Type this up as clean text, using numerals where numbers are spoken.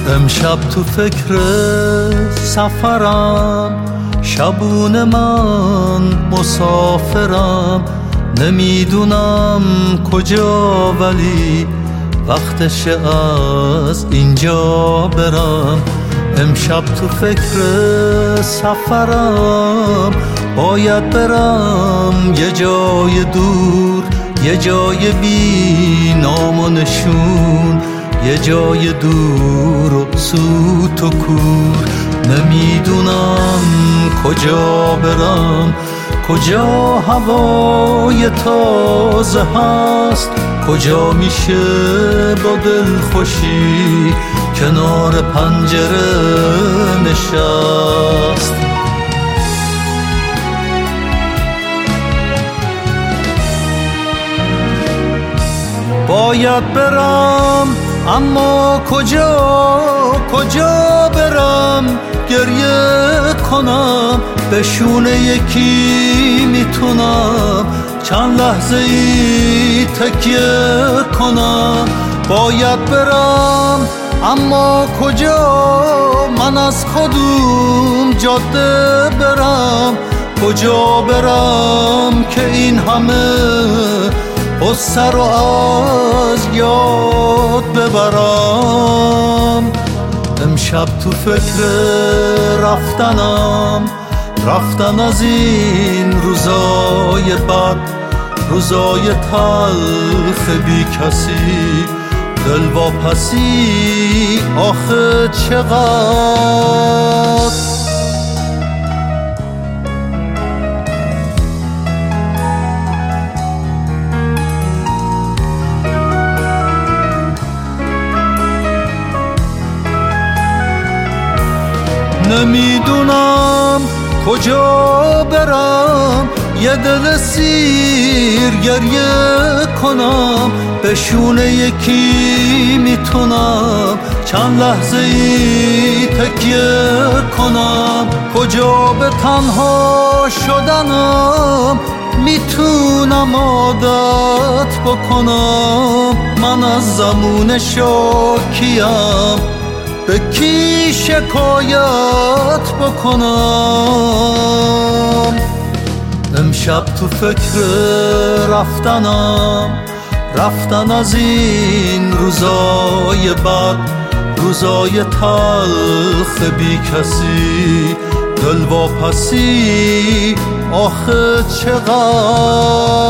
امشب تو فکر سفرم، شبونه من مسافرم، نمیدونم کجا ولی وقتشه از اینجا برم. امشب تو فکر سفرم، باید برم یه جای دور، یه جای بی نام و نشون، یه جای دور و سوت و کور. نمیدونم کجا برم، کجا هوای تازه هست، کجا میشه با دل خوشی کنار پنجره نشست. باید برم اما کجا برم، گریه کنم به شونه یکی میتونم، چند لحظه ای تکیه کنم. باید برم اما کجا، من از کدوم جاده برم، کجا برم که این همه قصه رو از یاد ببرم. امشب تو فکر رفتن از این روزای بد، روزای تلخ بی کسی، دل واپسی آخه چقدر. نمیدونم کجا برم، یه دل سیر گریه کنم به شونه یکی میتونم، چند لحظه ای تکیه کنم. کجا به تنها شدنم میتونم عادت بکنم، من از زمون شاکیم به کی شکایت بکنم. امشب تو فکر رفتن از این روزای بد، روزای تلخ بی کسی، دل واپسی آخه چقدر.